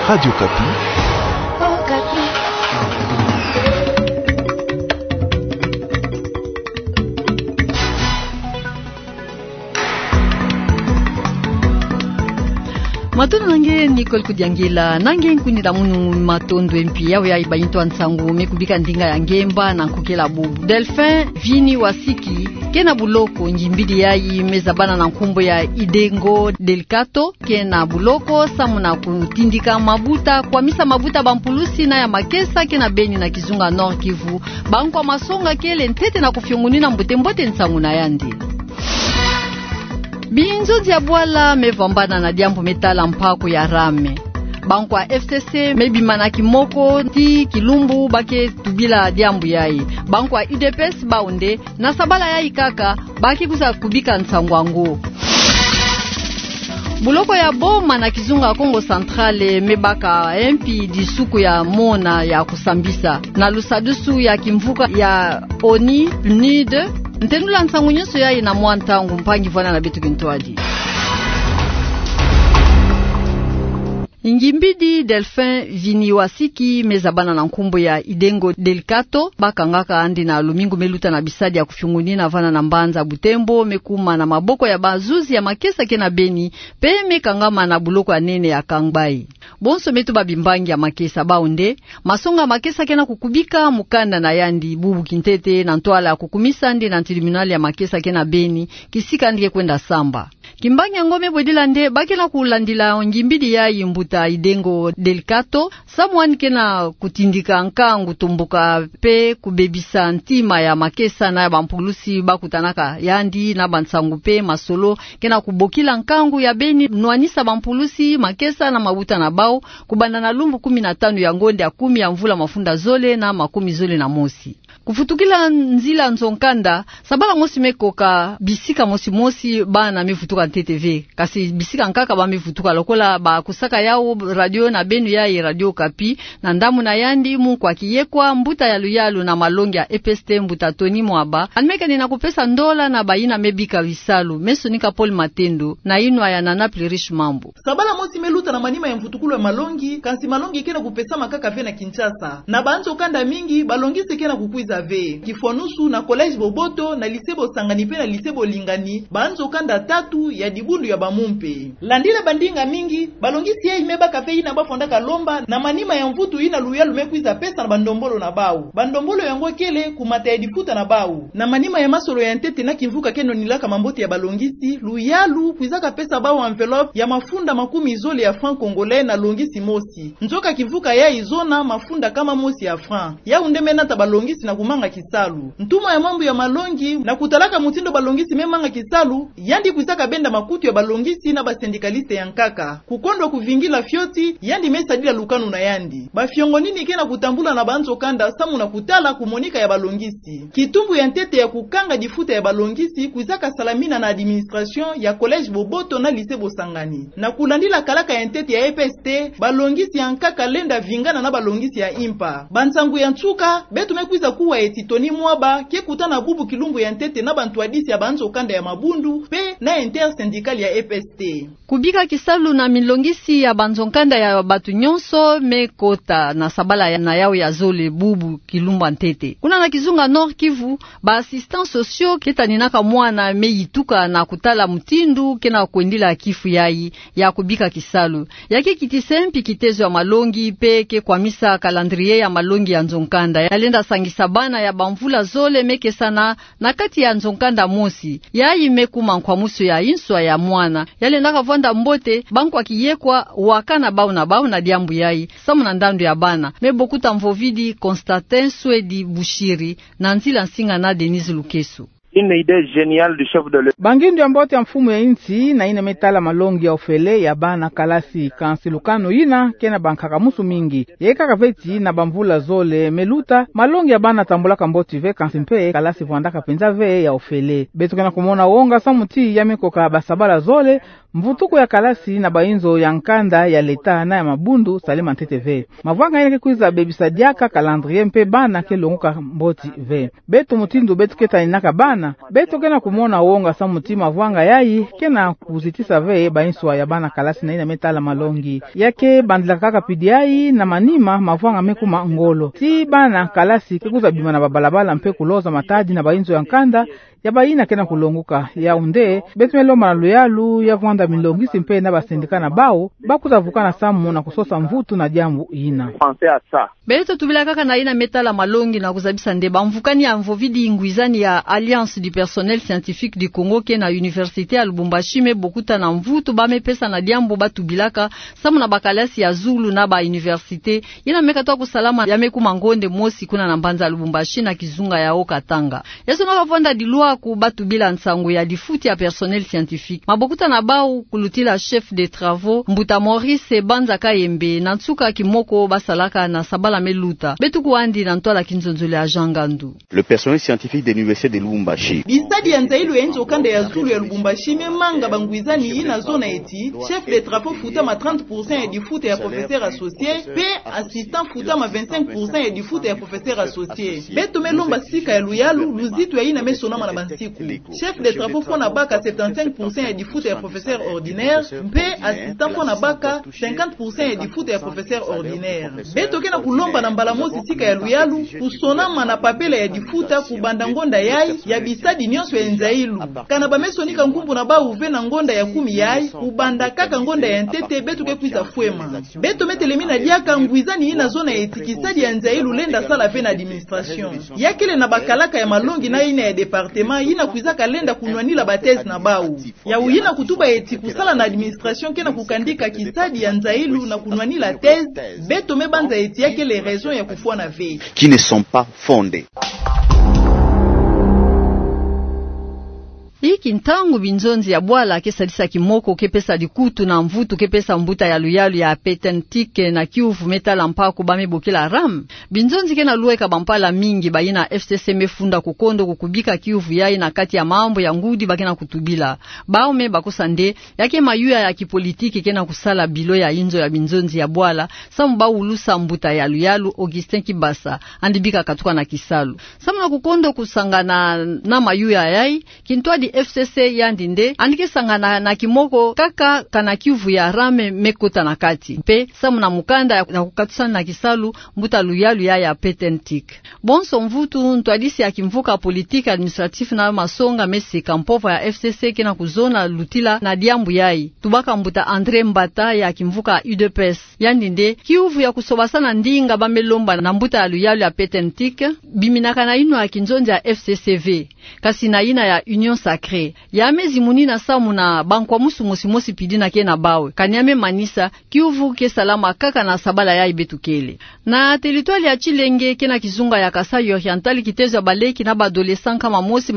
Radio Kapi. Oh, Kapi. Matona nange Nicole Kudiangela nange nkuni da munu matondo mpi yawe ya ibayinto ansangu mekubika ndinga ya ngemba na nkukela bubu Delphin Vini Wasiki kena buloko njimbidi yayi mezabana na nkumbo ya Idengo Delcato kena buloko samuna kutindika mabuta kwa misa mabuta bampulusi na ya makesa kena Beni na Kizunga Nord Kivu bankwa masonga kele ntete na kufyunguni mbote nsangu na yandi Binzozi ya bwala mevambana na diambu metala mpako ya rame. Bankwa FCC mebimana kimoko ti kilumbu bake tubila diambu yayi. Bankwa UDPS baunde na sabala yayi kaka baki kusa kubika nsangwango. Buloko ya boma na Kizunga Kongo Centrale mebaka MP disuku ya mona ya kusambisa. Na lusadusu ya kimvuka ya ONI PNUD Ntendula nsangu nyuso yayi na mwantangu mpangi vwana na bitu kintuadi. Ngimbidi Delphin Vini Wasiki mezabana na nkumbo ya Idengo Delcato bakangaka andi na lumingu meluta na bisadi ya kufyunguni na vana na mbanza Butembo mekuma na maboko ya bazuzi ya makesa kena Beni pe mekangama na buloko ya nene ya Kangbai. Bonso metu babimbangi ya makesa baunde masonga makesa kena kukubika mukanda na yandi bubu kintete na ntwala kukumisa ndi na tribunali ya makesa kena Beni kisika ndike kwenda samba. Kimbanya ngome bwedila nde bakena kulandila ngimbidi ya imbuta Idengo Delcato samwani kena kutindika nkangu tumbuka pe kubebisa ntima ya makesa na ya bampulusi bakutanaka yandi na bansangu pe masolo kena kubokila nkangu ya Beni nwanisa bampulusi makesa na mabuta na bao kubanda na lumbu 15 ya ngonde ya 10 ya mvula mafunda zole na 10 zole na mosi. Kufutukila nzila nzonkanda sabala mosi mekoka bisika mosi bana mefutuka TTV kasi bisika nkaka ba mefutuka lokola ba kusaka yao radio na Benu ya Radio Kapi na ndamu na yandi mu kwa kiyekwa mbuta ya luyalu na malongi ya EPST mbuta Tony Mwaba anmeka nina kupesa ndola na baina mebika visalu mesonika Paul Matendo na inwa ya Nanapli Rich Mambo sabala mosi meluta na manima ya mfutukulo ya malongi kasi malongi kena kupesa makaka ve na Kinshasa na banzo kanda mingi balongisi kena kukuiza ve Kifonusu na College Boboto na Lisebo Sanganipe na Lisebo Lingani banzo kanda 3 ya dibundu ya bamumpe landila bandinga mingi balongisi ya imeba kafe ina bafondaka lomba na manima ya mvutu ina luyalu mekuiza pesa na bandombolo na bau bandombolo yango kele kumata ya difuta na bau na manima ya masolo ya ntete na kivuka keno nilaka mambote ya balongisi luyalu kuizaka pesa bau envelope ya mafunda 10 zole ya franc congolais na longisi mosi njoka kivuka ya izona mafunda kama mosi ya franc ya undemena ta balongisi na kumanga kisalu ntuma ya mambo ya malongi na kutalaka mutindo balongisi memanga kisalu yandi kuizaka benda makutu ya balongisi na basendikaliste ya nkaka kukondo kuvingila fyoti yandi mesadila lukanu na yandi bafyongo nini kena kutambula na banzo kanda samu na kutala kumonika ya balongisi kitumbu ya ntete ya kukanga difuta ya balongisi kuizaka salamina na administration ya College Boboto na Lycée Bosangani na kulandila kalaka ya ntete ya EPST balongisi ya nkaka lenda vingana na balongisi ya impa bansangu ya nchuka betu mekuiza kuwa eti Tony Mwaba kekutana bubu kilumbu ya ntete na bantu adisi ya banzo kanda ya mabundu pe na intersyndical ya EPST kubika kisalu na milongisi ya banzonkanda ya batu nyonso mekota na sabala na yao ya zole bubu kilumba ntete kuna na Kizunga Nord Kivu ba assistants sociaux ketaninaka mwana meyituka na kutala mtindu kena kuendila kifu yayi ya kubika kisalu yake kitisempi kitezo ya malongi peke kwa misa calendrier ya malongi ya nzonkanda yalenda sangisa bana ya bamvula zole meke sana na kati ya nzonkanda mosi yayi mekuma kwa muso ya inswa ya mwana yalenda kavanda mbote bankwa kiyekwa wakana bau na diambu yayi samu na ndandu ya bana mebokuta mvovidi Constantin Swedi Bushiri na nzila nsinga na Denise Lukesu. Une idée géniale du chef de l'État. Bangindu ya mbote ya mfumu ya inti na ina metala malongi ya ofele ya bana kalasi kansilukano ina kena bankaka musu mingi. Yeka kaveti na bamvula zole meluta malongi ya bana tambulaka mboti ve kansimpe kalasi vuandaka penza ve ya ofele. Betu kena kumona wonga samuti ya mikoka basabala zole mvutuko ya kalasi na bainzo ya nkanda ya leta na ya mabundu Salema TTV mavanga yake kuiza bebisa diaka calendrier mpe bana ke longoka mboti ve beto mutindu beto keta inaka bana beto kena kumona wonga sa mutima vanga yayi kena kuzitisa ve bainso ya bana kalasi na ina metala malongi yake bandila kaka pidiai na manima mavanga mekuma ngolo ti bana kalasi kekuza bima na babalabala mpe kuloza matadi na bainzo ya nkanda ya baina kena kulonguka ya unde betu meloma na luyalu ya vwanda milongisi mpe na basindikana bao bakuzavukana samu na kusosa mvutu na jambu ina beto tubila kaka na ina metala malongi na kuzabisa ndeba mvukani ya mvovidi ingwizani ya Alliance du personnel scientifique du Congo ke na Université ya Lubumbashi me bokuta na mvutu bame pesa na jambu batubilaka samu na bakalasi ya Zulu na ba université ina mekatoa kusalama ya meku mangonde mosi kuna na mbanza Lubumbashi na kizunga ya Okatanga yeso na kavonda dilua ku batubila nsangu ya difuti ya personnel scientifique mabokuta na bao kulutila chef de travaux Mbuta Maurice Banza Kayembe na nsuka kimoko basalaka na sabala meluta betu kuandi na ntola kinzonzole ya Jangandu. Le personnel scientifique de l'université de Lubumbashi bisadi ya nzailu ya enzo kanda ya Zulu ya Lubumbashi memanga bangwizani ina zona eti chef de travaux futa ma 30% ya difuti ya professeur associé pe assistant futa ma 25% ya difuti ya professeur associé betu melomba sika ya luyalu luzitu ya ina mesonama na bansiku chef de travaux fona baka 75% ya difuti ya professeur ordinaire pe assistant fona baka 50% ya difuti ya professeur ordinaire betu kena kulomba na mbalamosi sika ya luyalu kusonama na papela ya difuta kubanda ngonda yai ya bisadi nyonso ya nzailu kana bamesonika nkumbu na ba uve na ngonda ya 10 yai kubanda kaka ngonda ya ntete betu ke kuiza fwema betu metelemina diaka ngwizani ina zona ya etikisadi ya nzailu lenda sala pe na administration yakele na bakalaka ya malongi na ina ya departement ina kuiza kalenda kunwanila batezi na bau ya uyina kutuba eti kusala na administration kena kukandika kisadi ya nzailu na kunwanila thèse betu mebanza eti yake les raisons ya kufua na vei qui ne sont pas fondées. Iki ntangu binzonzi ya bwala kesadisa kimoko kepesa dikutu na mvutu kepesa mbuta ya luyalu ya Petentike na Kiuvu metala mpako bame bokila ram. Binzonzi kena luweka bampala mingi bayina FCC mefunda kukondo kukubika Kiuvu yai na kati ya mambo ya ngudi bakena kutubila. Bao me bakusande yake mayuya ya kipolitiki kena kusala bilo ya inzo ya binzonzi ya bwala samu ba ulusa mbuta ya luyalu Augustin Kibasa andibika katuka na Kisalu. Samu na kukondo kusangana na mayuya yai kintuadi FCC yandinde andike sangana na kimoko kaka kana Kiuvu ya rame mekota na kati pe samu na mukanda ya kukatusana na Kisalu mbuta luyalu ya Petentike bonso mvutu ntwadisi ya kimvuka politique administratif na masonga mesi kampova ya FCC kena kuzona lutila na diambu yai tubaka mbuta Andre Mbata ya kimvuka UDPS yandinde Kiuvu ya kusobasana ndinga bamelomba na mbuta luyalu ya Petentike biminaka na ino ya kinzonja ya FCCV kasi na ina ya Union Sacré ya mezi munina samu na bankwa musu mosi pidina ke na bawe kanyame manisa Kiuvu ke salama kaka na sabala ya ibetukele na territoire ya Chilenge kena kizunga ya Kasai Oriental kiteza baleki na badolescent kama mosi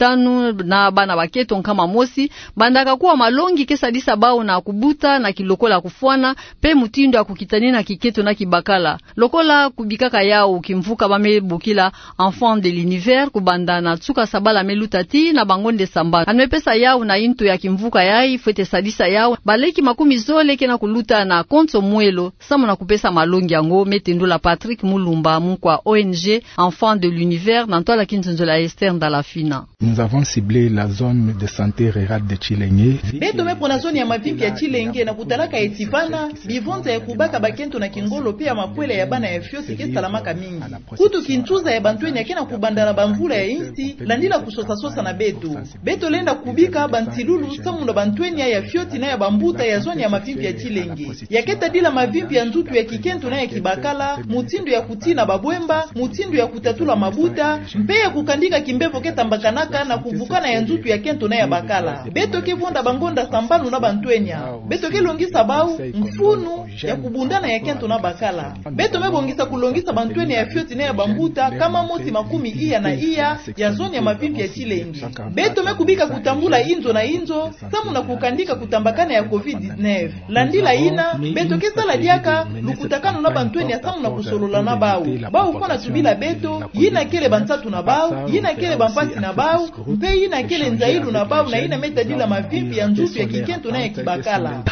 15 na bana baketo kama mosi bandaka kuwa malongi kesadisa bao na kubuta na kilokola kufuana pe mutindo ya kukitani na kiketo na kibakala lokola kubikaka yao kimvuka bame bukila enfant de l'univers kubanda na tsuka sabala melutati na bangonde samba anmepesa yao na into ya kimvuka yai fete sadisa yao baleki 10 zole kena kuluta na konto mwelo samu na kupesa malongi yango metendula Patrick Mulumba mukwa ONG enfant de l'univers nantola kinzonzola externe dans la fina. Nous avons ciblé la zone de santé rurale de Chilenge. Beto me pona zone ya mavipi ya Chilenge na kutalaka etipana bivonza ya kubaka bakento na kingolo pia makwele ya bana ya fiosi ke salamaka mingi kutu kinchuza ya bantweni ya kena kubandana bamvula ya insi landila kusosa na beto lenda kubika bantilulu samu na bantweni ya fioti na ya bambuta ya zone ya mavipi ya Chilenge yaketa dila mavipi ya nzutu ya kikento na ya kibakala mutindo ya kutina babwemba mutindo ya kutatula mabuta mpe ya kukandika kimbevo ketambakanaka na kubukana ya nzutu ya kento na ya bakala beto kivonda bangonda sambanu na bantwenya beto kelongisa bau mfunu ya kubundana ya kento na bakala beto mebongisa kulongisa bantwenya ya fioti na ya bambuta kama moti 10 iya na iya ya zone ya mavipi ya Chilenge beto Tome kubika kutambula inzo na inzo, samu na kukandika kutambakana ya COVID-19. Landila ina, betokesa la diaka, lukutakano na bantweni ya samu na kusolola na bau. Bau fona tubila beto, yina kele bansatu na bau, yina kele bampasi na bau, mpe yina kele nzailu na bau na yina metadila mavimpi ya nzusu ya kikento na ya kibakala.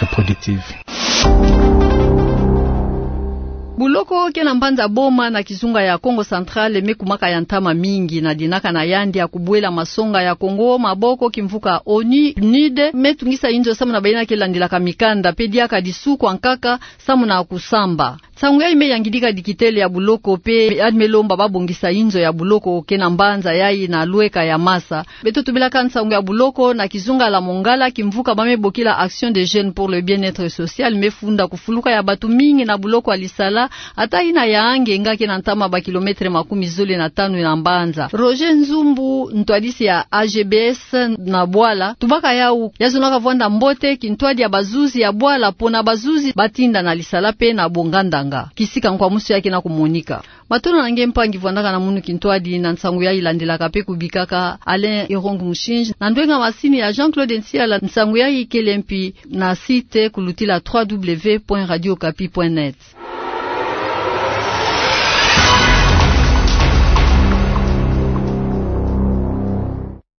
Buloko kena mbanza boma na kizunga ya Kongo Central mekumaka ya ntama mingi na dinaka na yandi ya kubuela masonga ya Kongo maboko kimvuka ONU PNUD metungisa inzo samu na baina kelandila kamikanda pedia kadisuko ankaka samu na kusamba. Sangu ya ime yangidika dikitele ya buloko pe admelomba babongisa inzo ya buloko kena mbanza yai na lueka ya masa. Beto tubila kansangu ya buloko na kizunga la Mongala kimvuka bamebokila Action des Jeunes pour le Bien-être Social mefunda kufuluka ya batu mingi na buloko alisala ata ina ya ange ngake na ntama ba kilometre 15 na mbanza. Roger Nzumbu ntwadisi ya AGBS na Bwala tubaka yau yazunaka vwanda mbote kintwadi ya bazuzi ya Bwala pona bazuzi batinda na lisala pe na bongandanga kisika nkwa musu yake na kumunika matono nange mpangi vwandaka na munu kintwadi na nsangu ya ilandela kape kubikaka Alain Irongu Mushinji na ndwenga masini ya Jean-Claude Nsiala nsangu ya ikelempi na site kulutila www.radiokapi.net.